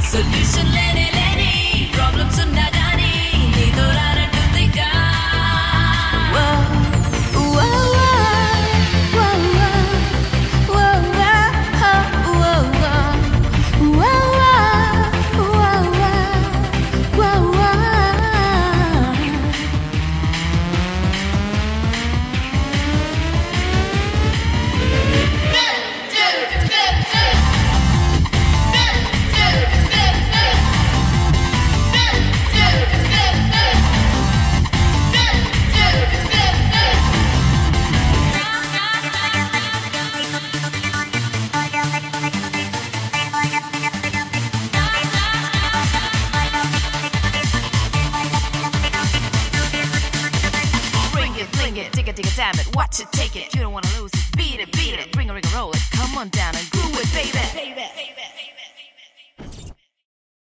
Solution లేనే లేని problems ఉన్నా గానీ నీతో రానట్టుందిగా. Dig it, damn it, watch it, take it. You don't wanna lose it, beat it, bring it, ring a roll it. Come on down and groove it, baby.